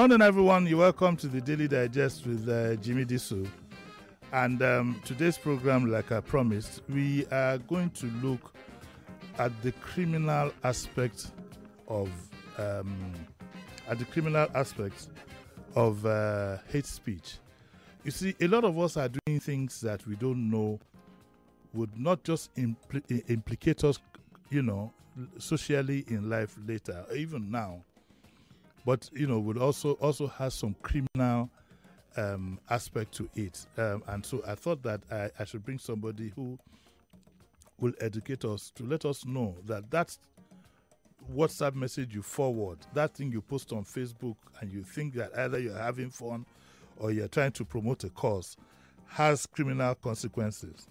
Morning, everyone. You're welcome to the Daily Digest with Jimmy Disu. And today's program, like I promised, we are going to look at the criminal aspect of hate speech. You see, a lot of us are doing things that we don't know would not just implicate us, socially in life later, or even now, but would also has some criminal aspect to it. And so I thought that I should bring somebody who will educate us to let us know that that's WhatsApp message you forward, that thing you post on Facebook, and you think that either you're having fun or you're trying to promote a cause, has criminal consequences.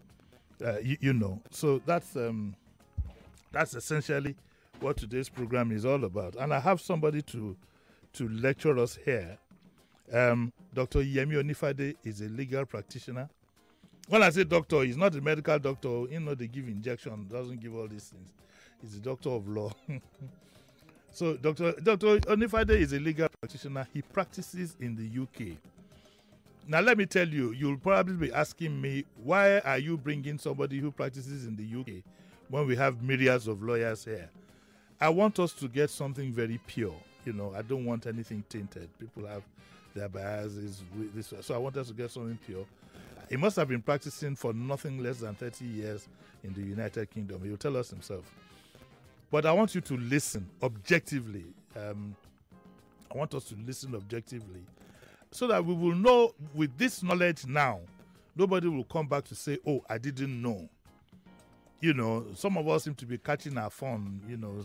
So that's essentially what today's program is all about. And I have somebody to lecture us here. Dr. Yemi Onifade is a legal practitioner. When I say doctor, he's not a medical doctor. They give injection, doesn't give all these things. He's a doctor of law. So Dr. Onifade is a legal practitioner. He practices in the UK. Now, let me tell you, you'll probably be asking me, why are you bringing somebody who practices in the UK when we have myriads of lawyers here? I want us to get something very pure. I don't want anything tainted. People have their biases with this. So I want us to get something pure. He must have been practicing for nothing less than 30 years in the United Kingdom. He'll tell us himself. But I want you to listen objectively. I want us to listen objectively so that we will know, with this knowledge now, nobody will come back to say, oh, I didn't know. Some of us seem to be catching our phone,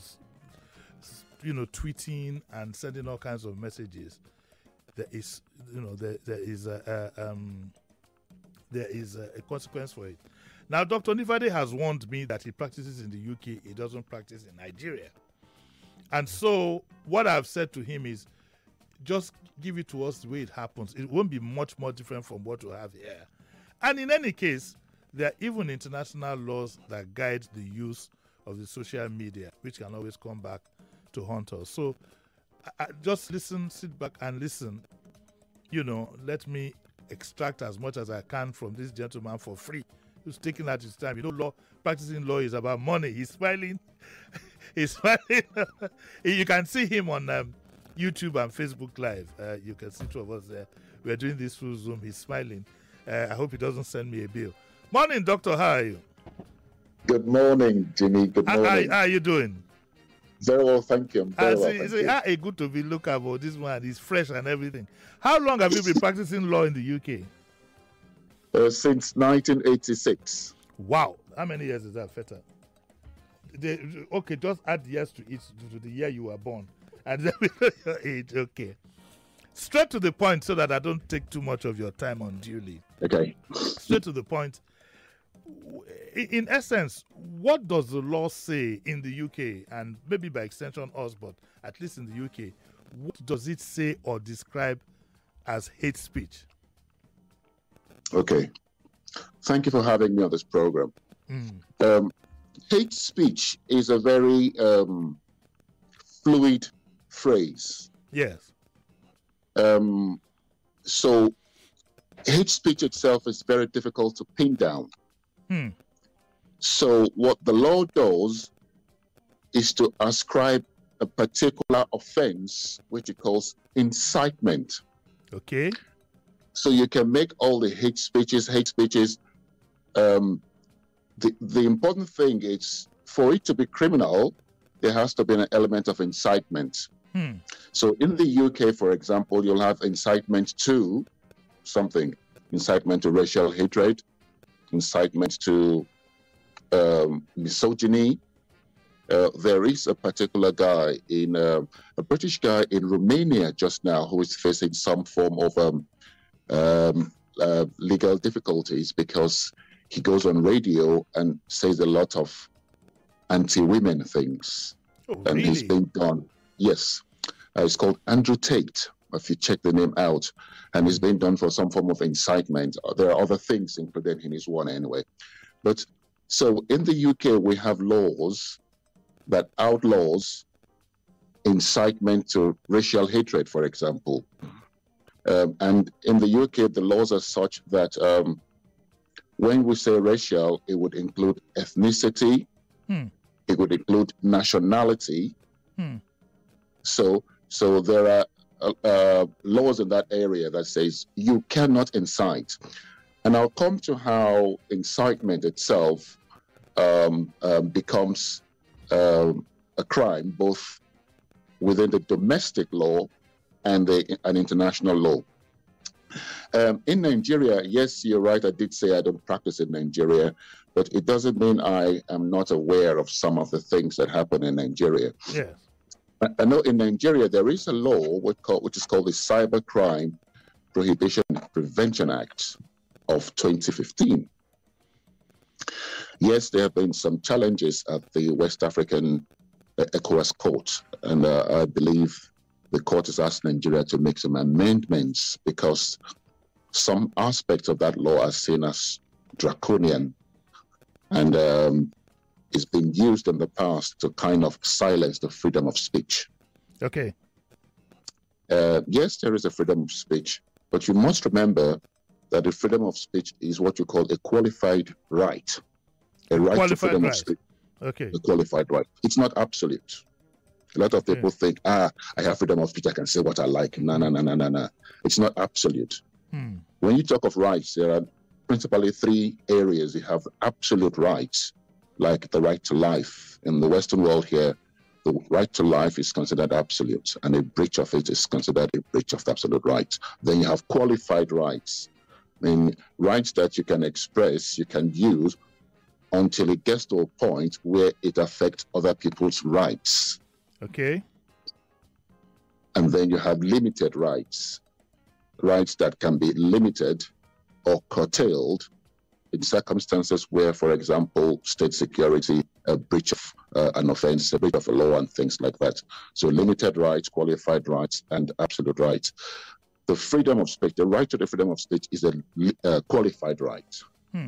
tweeting and sending all kinds of messages. There is a consequence for it. Now, Dr. Onifade has warned me that he practices in the UK. He doesn't practice in Nigeria. And so what I've said to him is, just give it to us the way it happens. It won't be much more different from what we have here. And in any case, there are even international laws that guide the use of the social media, which can always come back to haunt us. So just listen, sit back and listen. Let me extract as much as I can from this gentleman for free, who's taking out his time. Practicing law is about money. He's smiling. He's smiling. You can see him on YouTube and Facebook Live. You can see two of us there. We're doing this through Zoom. He's smiling. I hope he doesn't send me a bill. Morning, doctor. How are you? Good morning, Jimmy. Good morning. How are you doing? Very well, thank you. It's good to be lookable. This one is fresh and everything. How long have you been practicing law in the UK? Since 1986. Wow. How many years is that, Feta? Okay, just add years to it, to the year you were born. And then we know your age. Okay. Straight to the point so that I don't take too much of your time unduly. Okay. Straight to the point. In essence, what does the law say in the UK, and maybe by extension us, but at least in the UK, what does it say or describe as hate speech? Okay. Thank you for having me on this program. Hate speech is a very fluid phrase. Yes. So hate speech itself is very difficult to pin down. So what the law does is to ascribe a particular offense, which it calls incitement. Okay. So you can make all the hate speeches. The important thing is, for it to be criminal, there has to be an element of incitement. So in the UK, for example, you'll have incitement to something, incitement to racial hatred, incitement to misogyny. There is a particular guy a British guy in Romania just now who is facing some form of legal difficulties because he goes on radio and says a lot of anti-women things. Oh, and really? he's been done. Yes. It's called Andrew Tate, if you check the name out. And he's been done for some form of incitement. There are other things included in his one anyway. But so in the UK, we have laws that outlaws incitement to racial hatred, for example. And in the UK, the laws are such that when we say racial, it would include ethnicity, it would include nationality. So there are laws in that area that says you cannot incite. And I'll come to how incitement itself becomes a crime, both within the domestic law and an international law. In Nigeria, yes, you're right, I did say I don't practice in Nigeria, but it doesn't mean I am not aware of some of the things that happen in Nigeria. Yes. I know in Nigeria there is a law which is called the Cybercrime Prohibition and Prevention Act of 2015. Yes, there have been some challenges at the West African ECOWAS court, and I believe the court has asked Nigeria to make some amendments because some aspects of that law are seen as draconian, and it's been used in the past to kind of silence the freedom of speech. Okay. Yes, there is a freedom of speech, but you must remember that the freedom of speech is what you call a qualified right. A right to freedom of speech. Okay. A qualified right. It's not absolute. A lot of people think, I have freedom of speech, I can say what I like. No. It's not absolute. When you talk of rights, there are principally three areas. You have absolute rights, like the right to life. In the Western world here, the right to life is considered absolute, and a breach of it is considered a breach of the absolute right. Then you have qualified rights. I mean, rights that you can express, you can use until it gets to a point where it affects other people's rights. Okay. And then you have limited rights, rights that can be limited or curtailed in circumstances where, for example, state security, a breach of an offense, a breach of a law, and things like that. So limited rights, qualified rights, and absolute rights. The freedom of speech, the right to the freedom of speech is a qualified right.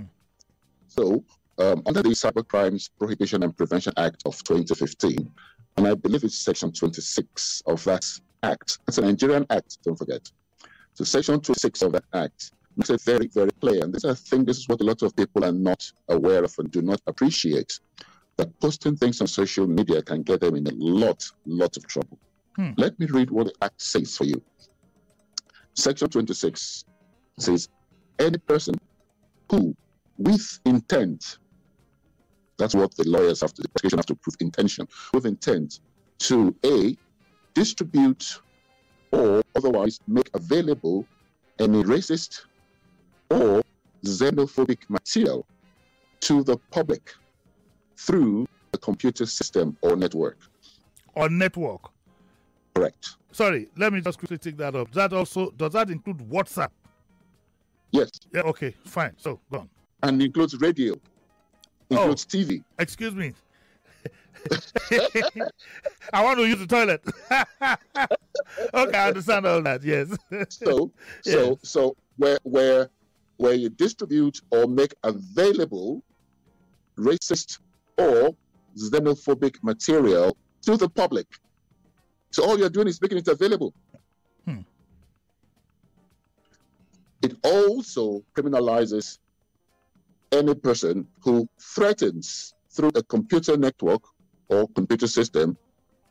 So under the Cybercrimes Prohibition and Prevention Act of 2015, and I believe it's Section 26 of that act. It's a Nigerian act, don't forget. So Section 26 of that act makes it very, very clear. And I think this is what a lot of people are not aware of and do not appreciate, that posting things on social media can get them in a lot of trouble. Let me read what the act says for you. Section 26 says, any person who, with intent, that's what the lawyers have to, the prosecution have to prove intention, with intent to A, distribute or otherwise make available any racist or xenophobic material to the public through a computer system or network. Or network. Correct. Sorry, let me just quickly take that up. That also, does that include WhatsApp? Yes. Yeah, okay, fine. So, go on. And includes radio, includes TV. Excuse me. I want to use the toilet. Okay, I understand all that, yes. So where you distribute or make available racist or xenophobic material to the public. So all you're doing is making it available. It also criminalizes any person who threatens through a computer network or computer system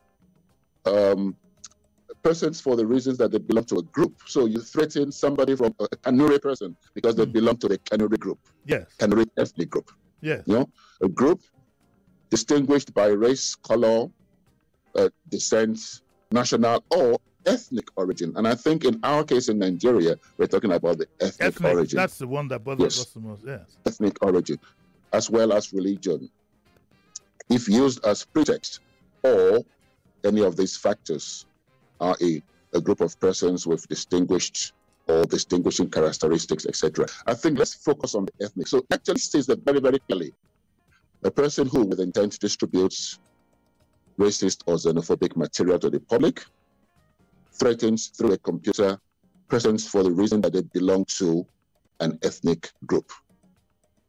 persons for the reasons that they belong to a group. So you threaten somebody from a Kanuri person because they belong to the Kanuri group. Yes. Kanuri ethnic group. Yes. You know, a group distinguished by race, color, descent, national, or ethnic origin. And I think in our case in Nigeria, we're talking about the ethnic origin. That's the one that bothers us the most, yes. Ethnic origin, as well as religion. If used as pretext, or any of these factors are a group of persons with distinguished or distinguishing characteristics, etc. I think let's focus on the ethnic. So it actually says that very, very clearly. A person who with intent distributes racist or xenophobic material to the public, threatens through a computer persons for the reason that they belong to an ethnic group.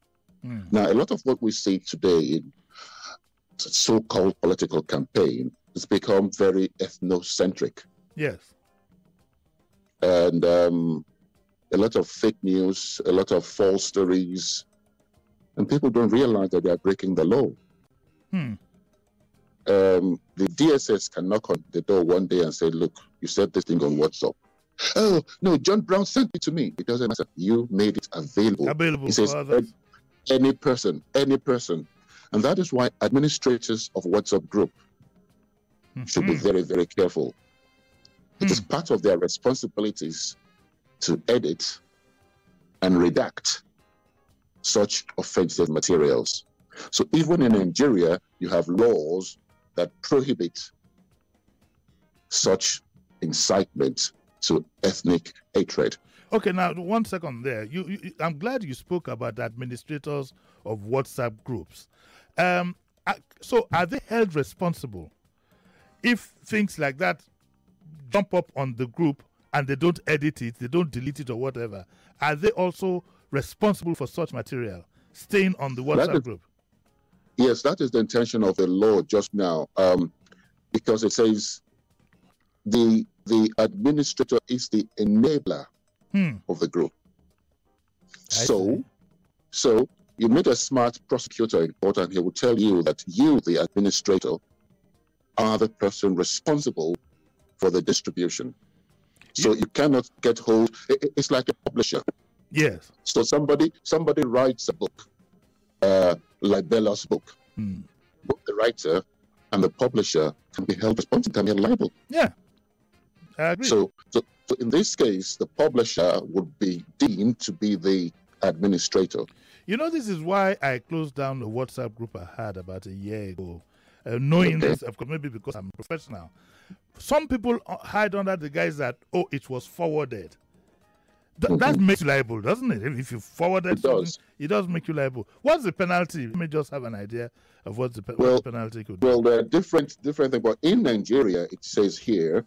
Now, a lot of what we see today in so-called political campaign it's become very ethnocentric. Yes. And a lot of fake news, a lot of false stories, and people don't realize that they are breaking the law. The DSS can knock on the door one day and say, look, you said this thing on WhatsApp. Oh, no, John Brown sent it to me. It doesn't matter. You made it available. Available. It says any person. And that is why administrators of WhatsApp group should be very, very careful. It is part of their responsibilities to edit and redact such offensive materials. So even in Nigeria, you have laws that prohibit such incitement to ethnic hatred. Okay, now 1 second there. I'm glad you spoke about the administrators of WhatsApp groups. So are they held responsible if things like that jump up on the group and they don't edit it, they don't delete it or whatever? Are they also responsible for such material staying on the WhatsApp group? Yes, that is the intention of the law just now, because it says the administrator is the enabler of the group. So you meet a smart prosecutor in court and he will tell you that you, the administrator, are the person responsible for the distribution. So you cannot get hold. It's like a publisher. Yes. So somebody writes a book, like Bella's book. Both the writer and the publisher can be held responsible, can be liable. Yeah, I agree. So in this case, the publisher would be deemed to be the administrator. You know, this is why I closed down the WhatsApp group I had about a year ago, knowing this, of course, maybe because I'm a professional. Some people hide under the guise that, it was forwarded. That makes you liable, doesn't it? If you forwarded something, it does make you liable. What's the penalty? Let me just have an idea of what the penalty could be. Well, there are different things, but in Nigeria, it says here,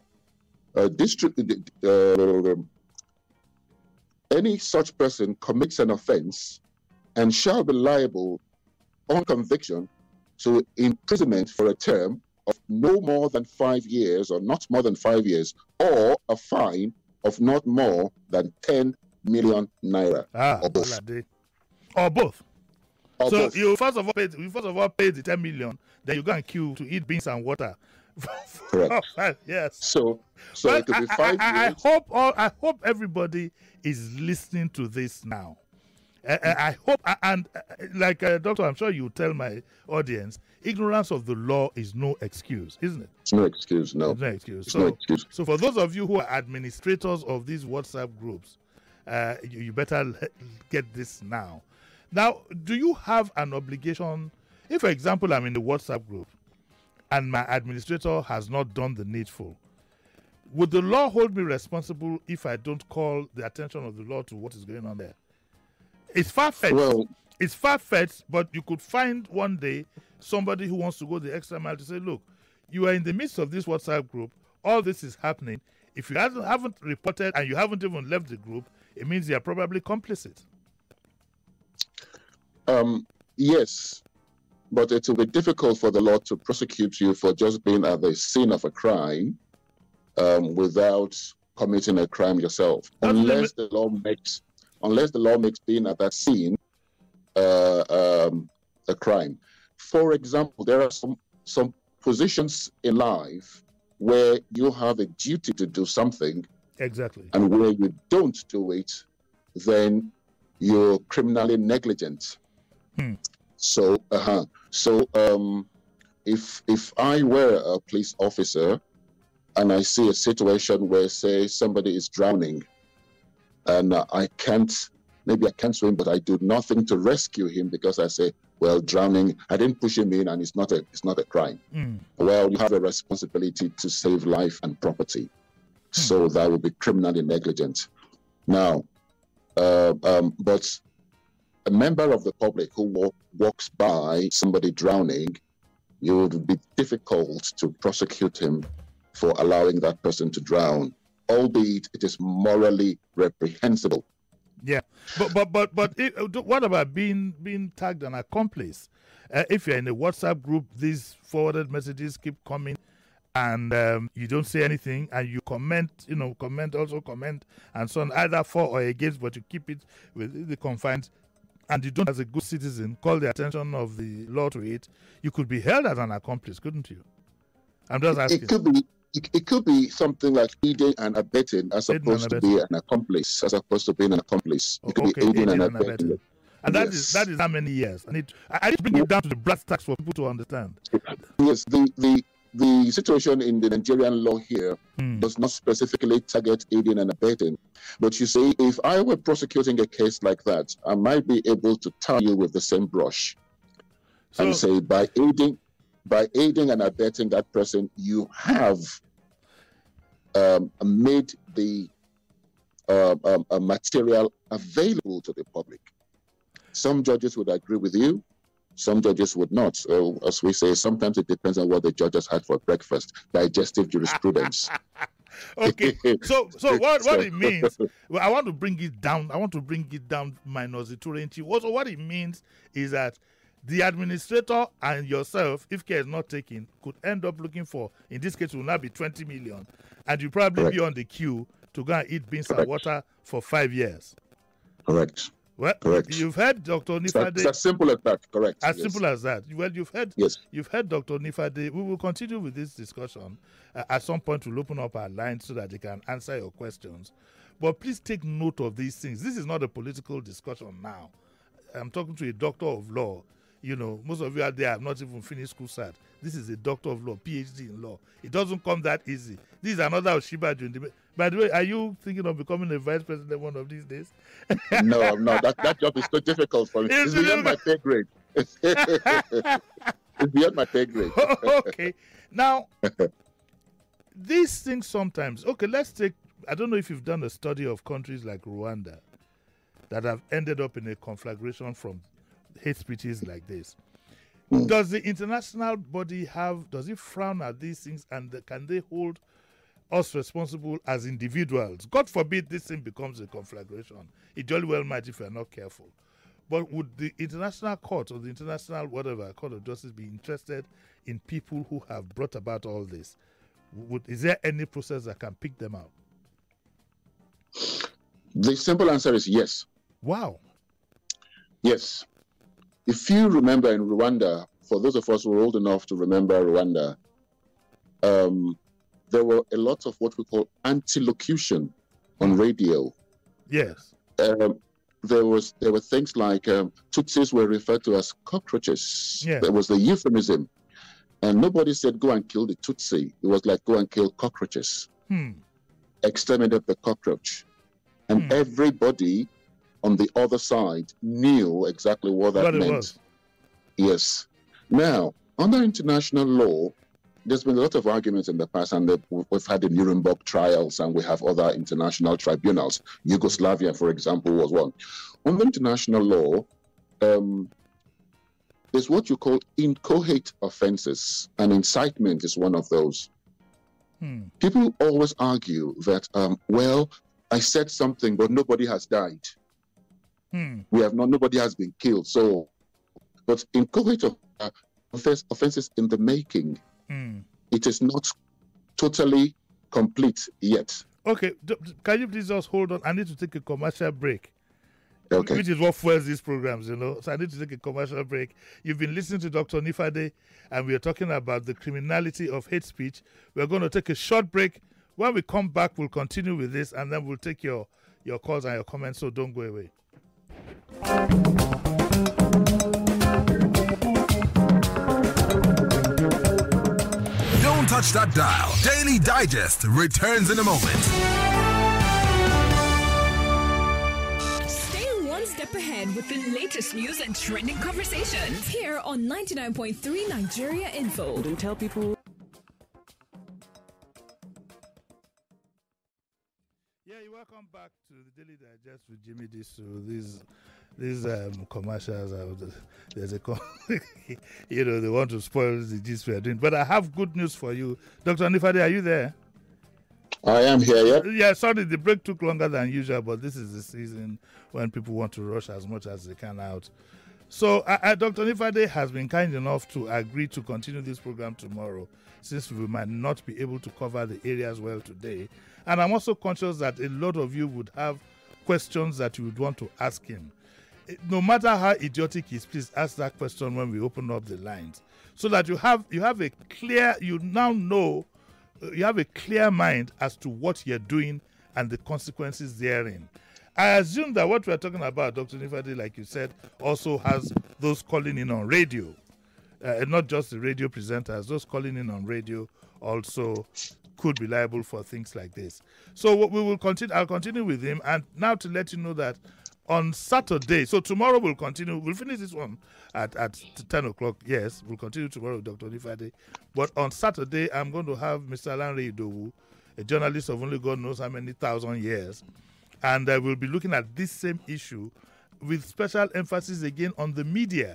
any such person commits an offense and shall be liable on conviction to imprisonment for a term of no more than 5 years or not more than 5 years, or a fine of not more than 10 million naira. Or both. Or both. Or so both. You first of all pay the 10 million, then you go and queue to eat beans and water. Correct. Yes. So it could be 5 years. I hope everybody is listening to this now. I hope, and like Doctor, I'm sure you tell my audience, ignorance of the law is no excuse, isn't it? It's no excuse, no. It's no excuse. It's no excuse. So for those of you who are administrators of these WhatsApp groups, you better get this now. Now, do you have an obligation? If, for example, I'm in the WhatsApp group and my administrator has not done the needful, would the law hold me responsible if I don't call the attention of the law to what is going on there? It's far-fetched. Well, it's far-fetched, but you could find one day somebody who wants to go the extra mile to say, look, you are in the midst of this WhatsApp group. All this is happening. If you haven't reported and you haven't even left the group, it means you are probably complicit. Yes, but it will be difficult for the law to prosecute you for just being at the scene of a crime without committing a crime yourself, unless the law makes being at that scene a crime. For example, there are some positions in life where you have a duty to do something. Exactly. And where you don't do it, then you're criminally negligent. So if I were a police officer and I see a situation where, say, somebody is drowning, and I can't swim, but I do nothing to rescue him because I say, well, drowning, I didn't push him in, and it's not a crime. Well, you have a responsibility to save life and property, so that would be criminally negligent. Now, but a member of the public who walks by somebody drowning, it would be difficult to prosecute him for allowing that person to drown, albeit it is morally reprehensible. Yeah, but what about being tagged an accomplice? If you're in a WhatsApp group, these forwarded messages keep coming, and you don't say anything, and you comment, comment, and so on, either for or against, but you keep it within the confines, and you don't, as a good citizen, call the attention of the law to it, you could be held as an accomplice, couldn't you? I'm just asking. It could be something like aiding and abetting as opposed to being an accomplice, It could be aiding and abetting. And that is how many years? I need to bring it down to the brass tacks for people to understand. Yes, the situation in the Nigerian law here does not specifically target aiding and abetting. But you see, if I were prosecuting a case like that, I might be able to tie you with the same brush and say, by aiding and abetting that person, you have made the material available to the public. Some judges would agree with you, some judges would not. So, as we say, sometimes it depends on what the judges had for breakfast. Digestive jurisprudence. Okay, so what it means, I want to bring it down minus the 2 inches. What it means is that the administrator and yourself, if care is not taken, could end up looking for, in this case, it will now be 20 million, and you probably be on the queue to go and eat beans and water for 5 years. Correct. Well, you've heard Dr. Nifade. It's as simple as that, correct. Simple as that. Well, you've heard Dr. Nifade. We will continue with this discussion. At some point, we'll open up our lines so that they can answer your questions. But please take note of these things. This is not a political discussion now. I'm talking to a doctor of law. Most of you out there have not even finished school cert. This is a doctor of law, PhD in law. It doesn't come that easy. This is another Oshibaju. By the way, are you thinking of becoming a vice president one of these days? No, I'm not. That job is too difficult for me. It's beyond my pay grade. It's beyond my pay grade. Okay. Now, these things sometimes, let's take, I don't know if you've done a study of countries like Rwanda that have ended up in a conflagration from hate speeches like this. Does the international body does it frown at these things, and can they hold us responsible as individuals? God forbid this thing becomes a conflagration. It jolly well might if we're not careful. But would the international court or the international court of justice be interested in people who have brought about all this? Is there any process that can pick them out? The simple answer is yes. Wow. Yes. If you remember in Rwanda, for those of us who are old enough to remember Rwanda, there were a lot of what we call anti-locution on radio. Yes. There were things like Tutsis were referred to as cockroaches. Yeah. There was the euphemism. And nobody said, go and kill the Tutsi. It was like, go and kill cockroaches. Exterminate the cockroach. And everybody on the other side knew exactly what that meant. Yes. Now, under international law, there's been a lot of arguments in the past, and we've had the Nuremberg trials, and we have other international tribunals. Yugoslavia, for example, was one. Under international law, there's what you call inchoate offenses, and incitement is one of those. People always argue that, I said something, but nobody has died. Nobody has been killed. So, but inchoate offenses in the making, it is not totally complete yet. Okay, can you please just hold on? I need to take a commercial break. Okay. Which is what fuels these programs, So I need to take a commercial break. You've been listening to Dr. Nifade, and we are talking about the criminality of hate speech. We're going to take a short break. When we come back, we'll continue with this, and then we'll take your calls and your comments, so don't go away. Don't touch that dial. Daily Digest returns in a moment. Stay one step ahead with the latest news and trending conversations here on 99.3 Nigeria Info. Don't tell people. Yeah, you're welcome back to the Daily Digest with Jimmy Disu. These commercials, there's they want to spoil the gist we are doing. But I have good news for you. Dr. Nifade, are you there? I am here, yeah. Yeah, sorry, the break took longer than usual, but this is the season when people want to rush as much as they can out. So Dr. Nifade has been kind enough to agree to continue this program tomorrow, since we might not be able to cover the areas well today. And I'm also conscious that a lot of you would have questions that you would want to ask him. No matter how idiotic he is, please ask that question when we open up the lines, so that you have a clear, you now know, you have a clear mind as to what you're doing and the consequences therein. I assume that what we're talking about, Dr. Nifade, like you said, also has those calling in on radio, and not just the radio presenters. Those calling in on radio also could be liable for things like this. So what we will continue. I'll continue with him, and now to let you know that on Saturday, so tomorrow we'll continue. We'll finish this one at 10 o'clock. Yes, we'll continue tomorrow with Dr. Nifade. But on Saturday, I'm going to have Mr. Lanre Idowu, a journalist of only God knows how many thousand years. And we'll be looking at this same issue with special emphasis again on the media.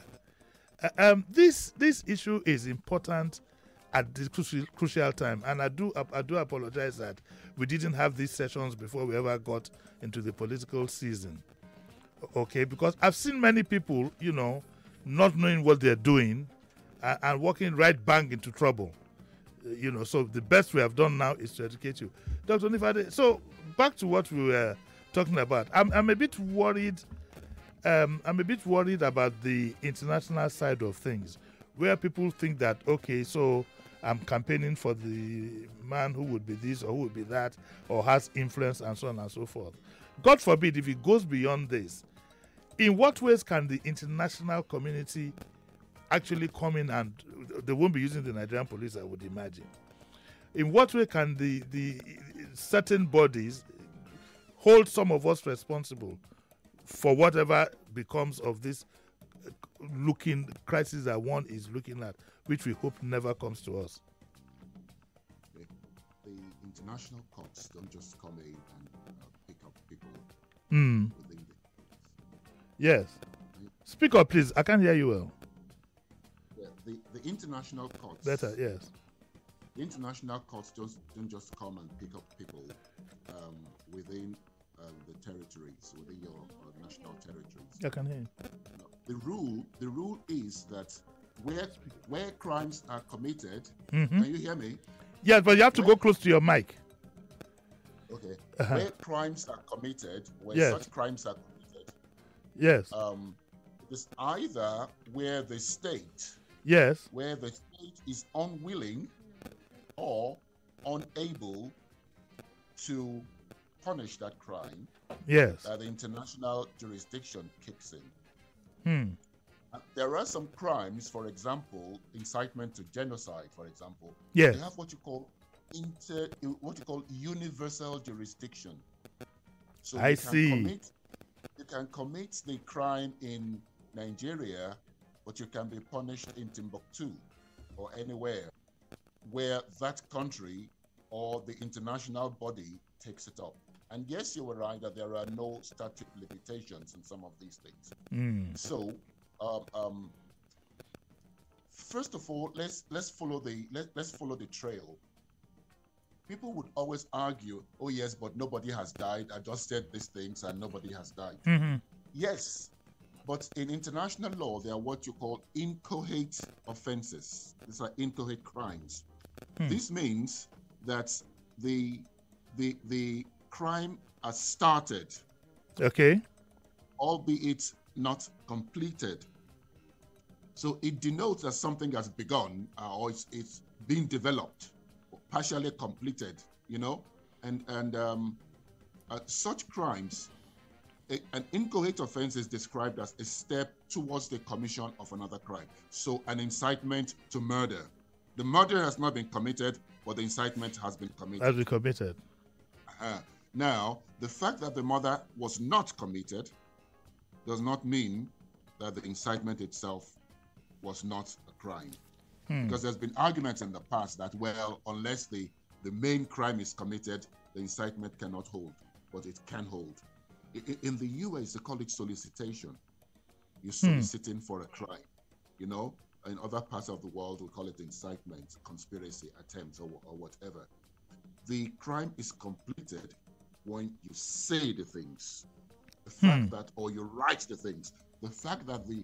This issue is important at this crucial time. And I do apologize that we didn't have these sessions before we ever got into the political season. Okay, because I've seen many people, not knowing what they're doing and walking right bang into trouble. So the best we have done now is to educate you. Dr. Nifade, so back to what we were talking about. I'm a bit worried. I'm a bit worried about the international side of things, where people think that, okay, so I'm campaigning for the man who would be this or who would be that, or has influence and so on and so forth. God forbid if it goes beyond this. In what ways can the international community actually come in, and they won't be using the Nigerian police, I would imagine. In what way can the certain bodies hold some of us responsible for whatever becomes of this looking crisis that one is looking at, which we hope never comes to us? The international courts don't just come in and pick up people. Yes. Speak up, please. I can't hear you well. Yeah, the international courts. Better, yes. The international courts don't just come and pick up people within the territories, within your national territories. I can hear you. No, the rule is that where crimes are committed, can you hear me? Yes, but you have to go close to your mic. Okay. Where crimes are committed, such crimes are committed, yes, it is either where the state is unwilling or unable to punish that crime, yes, that the international jurisdiction kicks in. There are some crimes, for example, incitement to genocide, for example. Yes. They have what you call universal jurisdiction. So you can commit the crime in Nigeria, but you can be punished in Timbuktu or anywhere where that country or the international body takes it up. And yes, you were right that there are no statute limitations in some of these things. So, first of all, let's follow the trail. People would always argue, "Oh yes, but nobody has died. I just said these things and nobody has died." Yes, but in international law, there are what you call inchoate offenses. These are inchoate crimes. This means that the crime has started, okay, albeit not completed. So it denotes that something has begun, or it's being developed, or partially completed. And such crimes, an inchoate offense is described as a step towards the commission of another crime. So an incitement to murder. The murder has not been committed, but the incitement has been committed. Now, the fact that the murder was not committed does not mean that the incitement itself was not a crime. Because there's been arguments in the past that, well, unless the main crime is committed, the incitement cannot hold, but it can hold. In the US, they call it solicitation. You're soliciting for a crime, In other parts of the world, we call it incitement, conspiracy, attempt, or whatever. The crime is completed when you say the things, the fact that, or you write the things. The fact that the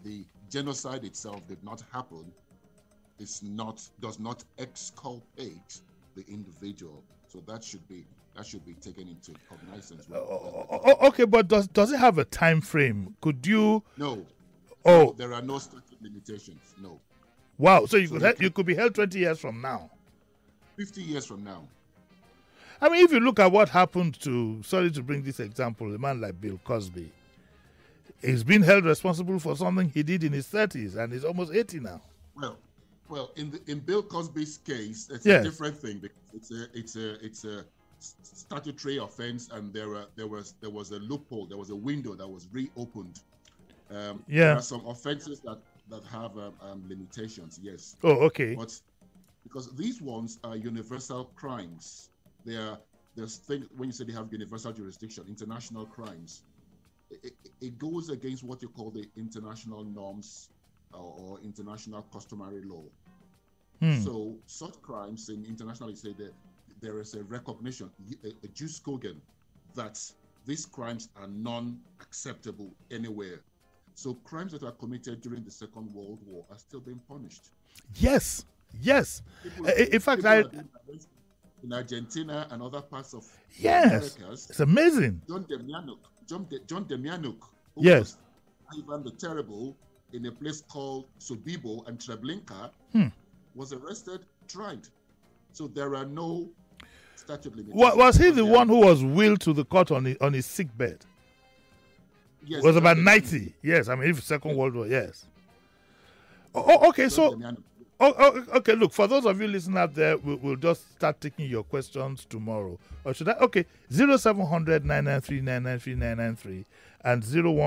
the genocide itself did not happen does not exculpate the individual. So that should be taken into cognizance. Okay, but does it have a time frame? Could you? No. Oh, no, there are no statute limitations. No. Wow. So you could be held 20 years from now. 50 years from now. I mean, if you look at what happened to, sorry to bring this example, a man like Bill Cosby, he's been held responsible for something he did in his 30s, and he's almost 80 now. Well, in Bill Cosby's case, it's Yes. a different thing because it's a statutory offense, and there was a loophole, there was a window that was reopened. There are some offenses that have limitations, yes. Oh, okay. But because these ones are universal crimes, there's things when you say they have universal jurisdiction, international crimes. It goes against what you call the international norms or international customary law. So such crimes in international, you say that there is a recognition, a jus cogens, that these crimes are non-acceptable anywhere. So crimes that are committed during the Second World War are still being punished. Yes. In fact, in Argentina and other parts of the Americas, it's amazing. John Demianuk, who yes, was Ivan the Terrible in a place called Sobibor and Treblinka, was arrested, tried. So there are no statute limitations. Was he the one who was willed to the court on his sick bed? Yes, was about 90. Yes, I mean, if Second World War, yes. Okay, so... okay, look, for those of you listening out there, we'll just start taking your questions tomorrow. Or should I? Okay, 0700 993 993 993 and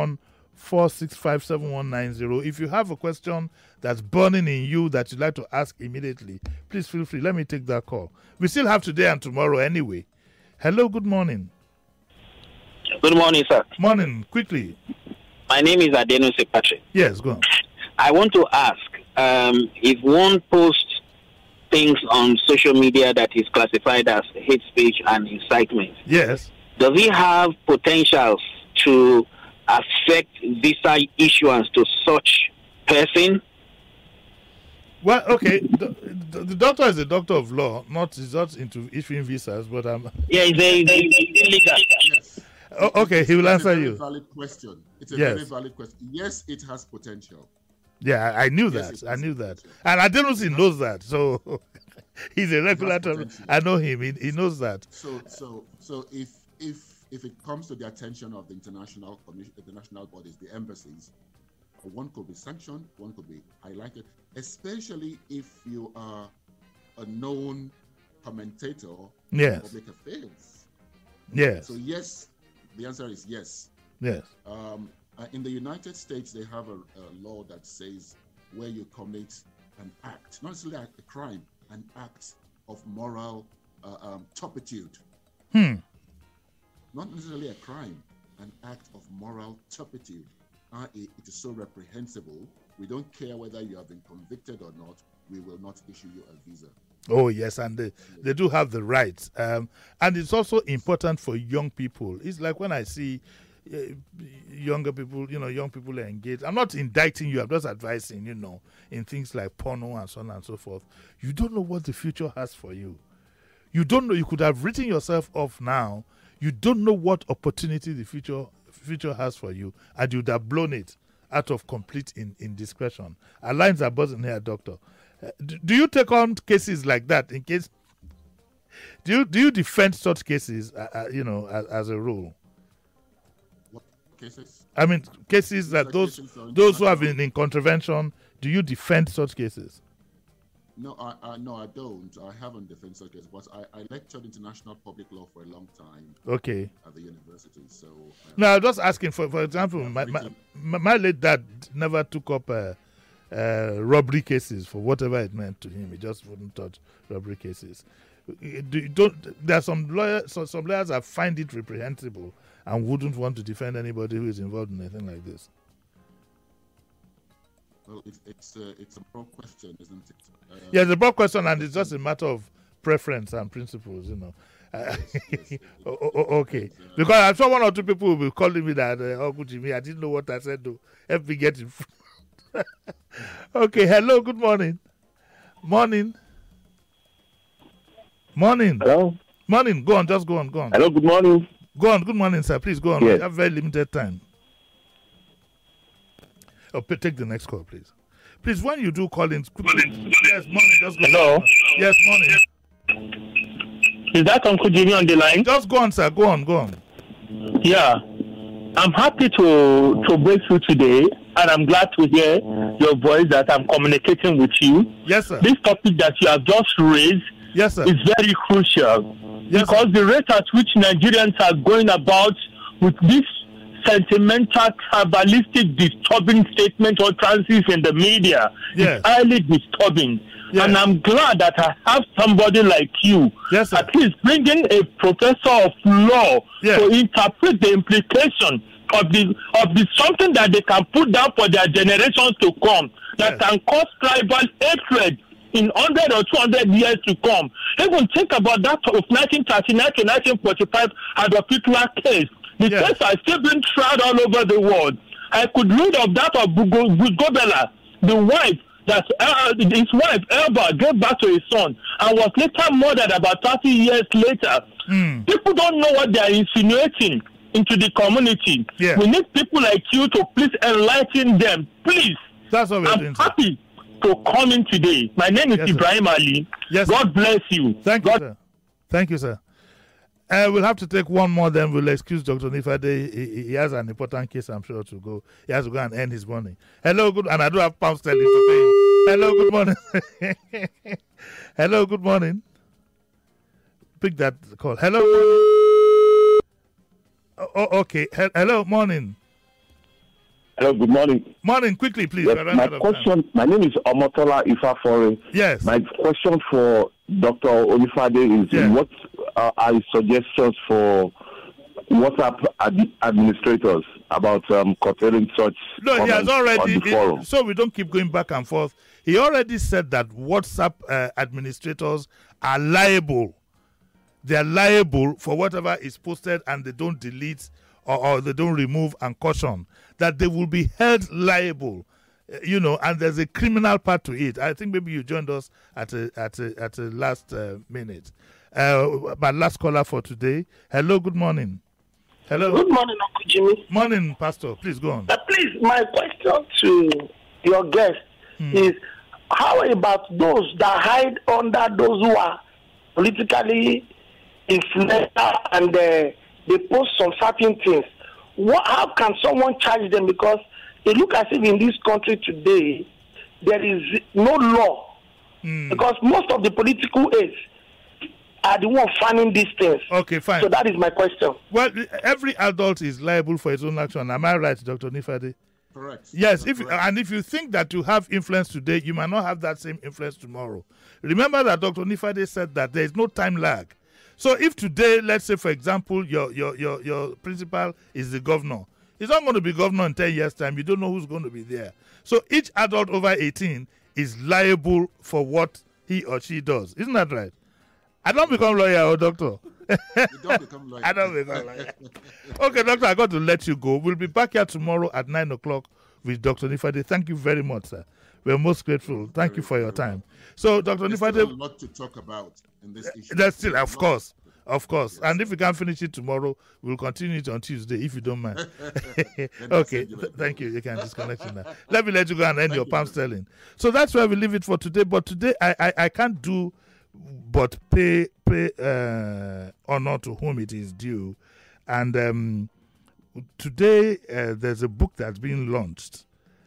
0146571190. If you have a question that's burning in you that you'd like to ask immediately, please feel free. Let me take that call. We still have today and tomorrow anyway. Hello, good morning. Good morning, sir. Morning, quickly. My name is Adenu Patrick. Yes, go on. I want to ask, if one posts things on social media that is classified as hate speech and incitement, yes, does it have potentials to affect visa issuance to such person? Well, okay, the doctor is a doctor of law, he's not into issuing visas, but yeah, it's illegal. Yes. Okay, he will answer you. Valid question. It's a very valid question. Yes, it has potential. Yeah, I knew that. I knew that. And Adenusi knows that. So he's a regulator. I know him. He knows that. So if it comes to the attention of the international bodies, the embassies, one could be sanctioned, one could be highlighted, especially if you are a known commentator in public affairs. Yes. So yes, the answer is yes. Yes. In the United States, they have a law that says where you commit an act, not necessarily a crime, an act of moral turpitude. Not necessarily a crime, an act of moral turpitude. It is so reprehensible. We don't care whether you have been convicted or not. We will not issue you a visa. Oh, yes, and they do have the rights. And it's also important for young people. It's like when I see younger people, young people are engaged. I'm not indicting you, I'm just advising, in things like porno and so on and so forth. You don't know what the future has for you. You don't know, you could have written yourself off now. You don't know what opportunity the future has for you, and you'd have blown it out of complete indiscretion. Our lines are buzzing here, Doctor. Do you take on cases like that in case? Do you defend such cases, as a rule? What cases? I mean, cases that those who have been in contravention. Do you defend such cases? No, I don't. I haven't defended such cases, but I lectured international public law for a long time. Okay. At the university, so. No, I'm just asking. For example, my late dad never took up robbery cases for whatever it meant to him. He just wouldn't touch robbery cases. There are some lawyers that find it reprehensible and wouldn't want to defend anybody who is involved in anything like this. Well, it's a broad question, isn't it? Yeah, it's a broad question, and it's just a matter of preference and principles, Yes. Okay. Because I'm sure one or two people will be calling me that, Uncle Jimmy, I didn't know what I said, though. Help me get it. Okay, hello, good morning. Morning. Hello? Morning, go on, just go on. Hello, good morning. Go on, good morning, sir. Please go on. Yes. We have very limited time. Oh, take the next call, please. Please, when you do call in, yes, morning, just go on. Hello? Yes, morning. Is that Uncle Jimmy on the line? Just go on, sir. Go on. Yeah. I'm happy to break through today, and I'm glad to hear your voice that I'm communicating with you. Yes, sir. This topic that you have just raised Yes, sir. is very crucial, Yes, because the rate at which Nigerians are going about with this sentimental, tribalistic, disturbing statement or trances in the media Yes. is highly disturbing. Yes. And I'm glad that I have somebody like you, Yes, sir. at least bringing a professor of law Yes. to interpret the implication of the something that they can put down for their generations to come, that Yes. can cause tribal hatred in 100 or 200 years to come. Even think about that of 1939 to 1945 Adolf Hitler case. The Yes. case has still been tried all over the world. I could read of that of Bugobela, the wife that his wife Elba gave back to his son and was later murdered about 30 years later. People don't know what they are insinuating into the community. Yeah. We need people like you to please enlighten them. Please. That's what we're I'm doing, sir. happy to come in today. My name is Yes, sir. Ibrahim Ali. Yes, sir. God bless you. Thank you, God sir. Thank you, sir. We'll have to take one more, then we'll excuse Dr. Nifade. He has an important case, I'm sure, to go. He has to go and earn his money. Hello, good, and I do have pound sterling to pay. Hello, good morning. Hello, good morning. Pick that call. Hello, morning. Oh, okay. Hello, morning. Hello, good morning. Morning, quickly, please. Yes, We're running my out of question, my name is Omotola Ifafore. Yes. My question for Dr. Olufade is Yeah. what are his suggestions for WhatsApp administrators about curtailing such No, he has comments on already, the forum? so we don't keep going back and forth. He already said that WhatsApp administrators are liable. They are liable for whatever is posted and they don't delete or they don't remove and caution. That they will be held liable, and there's a criminal part to it. I think maybe you joined us at a last minute. My last caller for today. Hello, good morning. Hello. Good morning, Uncle Jimmy. Morning, Pastor. Please go on. Please, my question to your guest is, how about those that hide under those who are politically influential and they post some certain things? How can someone charge them? Because it looks as if in this country today, there is no law. Because most of the political aides are the ones funding these things. Okay, fine. So that is my question. Well, every adult is liable for his own action. Am I right, Dr. Nifade? Correct. Yes, That's correct. and if you think that you have influence today, you might not have that same influence tomorrow. Remember that Dr. Nifade said that there is no time lag. So if today, let's say, for example, your principal is the governor, he's not going to be governor in 10 years' time. You don't know who's going to be there. So each adult over 18 is liable for what he or she does. Isn't that right? I don't become lawyer or doctor. You don't become lawyer. I don't become lawyer. Okay, doctor, I got to let you go. We'll be back here tomorrow at 9 o'clock with Dr. Nifade. Thank you very much, sir. We're most grateful. Thank you for your time. So, Dr. There's still a Nifade, lot to talk about in this issue. that's still, of course. And if we can't finish it tomorrow, we'll continue it on Tuesday, if you don't mind. Okay, thank you. You can disconnect it now. Let me let you go and end your palm sterling. So that's where we leave it for today. But today, I can't do but pay honor to whom it is due. And today, there's a book that's being launched.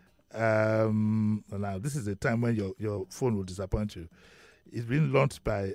Now, this is a time when your phone will disappoint you. It's been launched by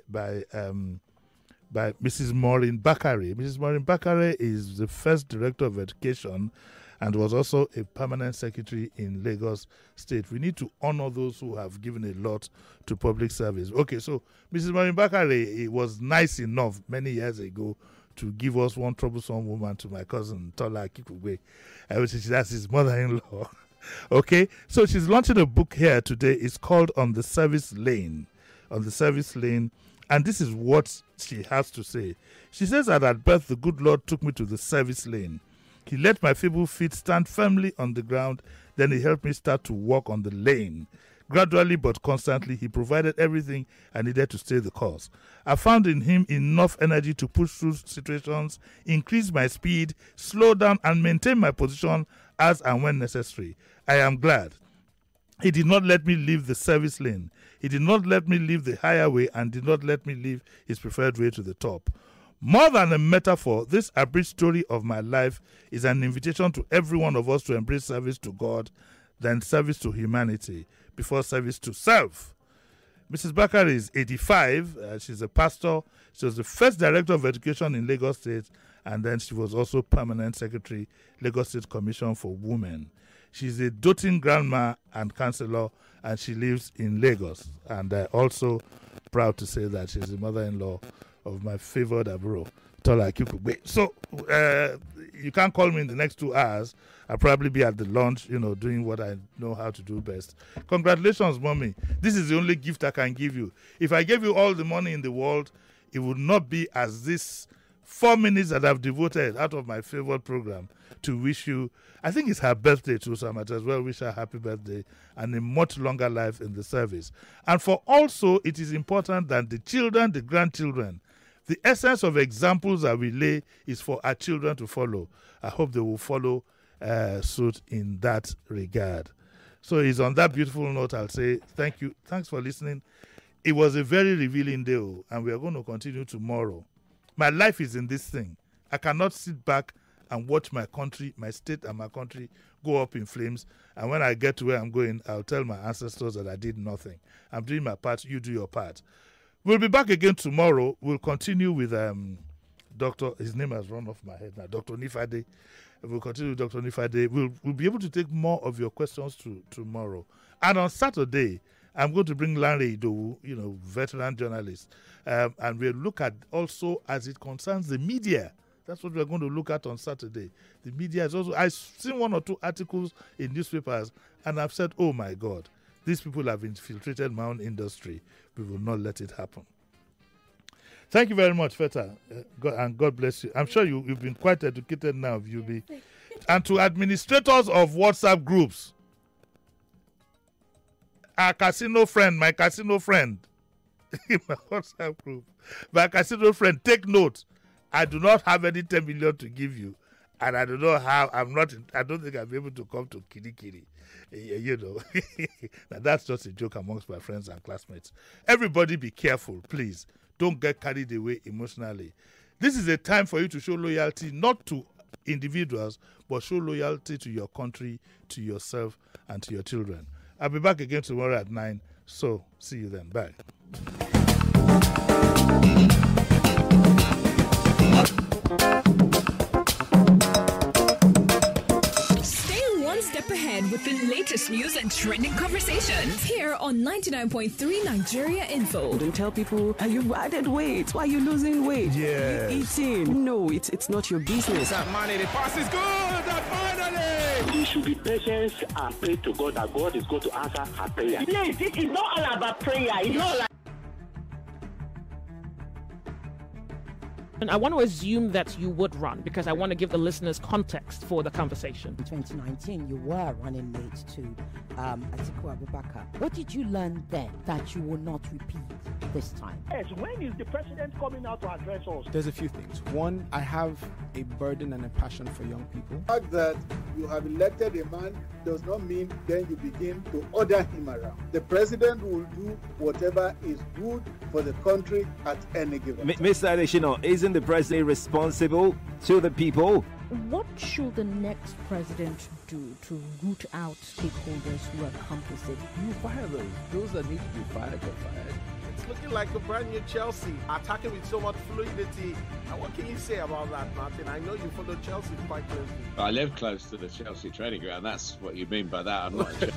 Mrs. Maureen Bakare. Mrs. Maureen Bakare is the first director of education and was also a permanent secretary in Lagos State. We need to honor those who have given a lot to public service. Okay, so Mrs. Maureen Bakare was nice enough many years ago to give us one troublesome woman to my cousin, Tola Kikugwe. That's his mother-in-law. Okay, so she's launching a book here today. It's called On the Service Lane. On the Service Lane. And this is what she has to say. She says that at birth, the good Lord took me to the service lane. He let my feeble feet stand firmly on the ground. Then he helped me start to walk on the lane. Gradually but constantly, he provided everything I needed to stay the course. I found in him enough energy to push through situations, increase my speed, slow down, and maintain my position as and when necessary. I am glad. He did not let me leave the service lane. He did not let me leave the higher way and did not let me leave his preferred way to the top. More than a metaphor, this abridged story of my life is an invitation to every one of us to embrace service to God, then service to humanity, before service to self. Mrs. Bakari is 85. She's a pastor. She was the first director of education in Lagos State, and then she was also permanent secretary, Lagos State Commission for Women. She's a doting grandma and counselor, and she lives in Lagos. And also proud to say that she's the mother-in-law of my favored abro, Tola Kikugbe. So you can't call me in the next 2 hours. I'll probably be at the lunch, doing what I know how to do best. Congratulations, Mommy. This is the only gift I can give you. If I gave you all the money in the world, it would not be as this 4 minutes that I've devoted out of my favorite program to wish you. I think it's her birthday too, so I might as well wish her happy birthday and a much longer life in the service. And for also, it is important that the children, the grandchildren, the essence of examples that we lay is for our children to follow. I hope they will follow suit in that regard. So it's on that beautiful note, I'll say thank you. Thanks for listening. It was a very revealing day, and we are going to continue tomorrow. My life is in this thing. I cannot sit back and watch my country, my state and my country go up in flames. And when I get to where I'm going, I'll tell my ancestors that I did nothing. I'm doing my part, you do your part. We'll be back again tomorrow. We'll continue with his name has run off my head now, Dr. Nifade. We'll continue with Dr. Nifade. We'll be able to take more of your questions tomorrow. And on Saturday, I'm going to bring Lanre Idowu, veteran journalist. And we'll look at also as it concerns the media. That's what we're going to look at on Saturday. The media is also, I've seen 1 or 2 articles in newspapers, and I've said, oh my God, these people have infiltrated my own industry. We will not let it happen. Thank you very much, Feta, and God bless you. I'm sure you've been quite educated now, UB. And to administrators of WhatsApp groups, my casino friend, my WhatsApp group, my casino friend, take note. I do not have any 10 million to give you, and I don't think I'll be able to come to Kirikiri. Now that's just a joke amongst my friends and classmates. Everybody be careful, please. Don't get carried away emotionally. This is a time for you to show loyalty, not to individuals, but show loyalty to your country, to yourself, and to your children. I'll be back again tomorrow at 9, so see you then. Bye. Step ahead with the latest news and trending conversations here on 99.3 Nigeria Info. Don't tell people, you've added weight. Why are you losing weight? Yeah. Eating. No, it's not your business. That money, the pass is good. That finally. You should be patient and pray to God that God is going to answer her prayer. Please, this is not all about prayer. It's not like. And I want to assume that you would run because I want to give the listeners context for the conversation. In 2019, you were running mate to Atiku Abubakar. What did you learn then that you will not repeat this time? Yes, when is the president coming out to address us? There's a few things. One, I have a burden and a passion for young people. The fact that you have elected a man does not mean then you begin to order him around. The president will do whatever is good for the country at any given time. Mr. Adeshino, isn't the president responsible to the people? What should the next president do to root out stakeholders who are complicit? You fire those that need to be fired get fired. It's looking like a brand new Chelsea, attacking with so much fluidity. And what can you say about that, Martin? I know you follow Chelsea quite closely. I live close to the Chelsea training ground. That's what you mean by that. I'm not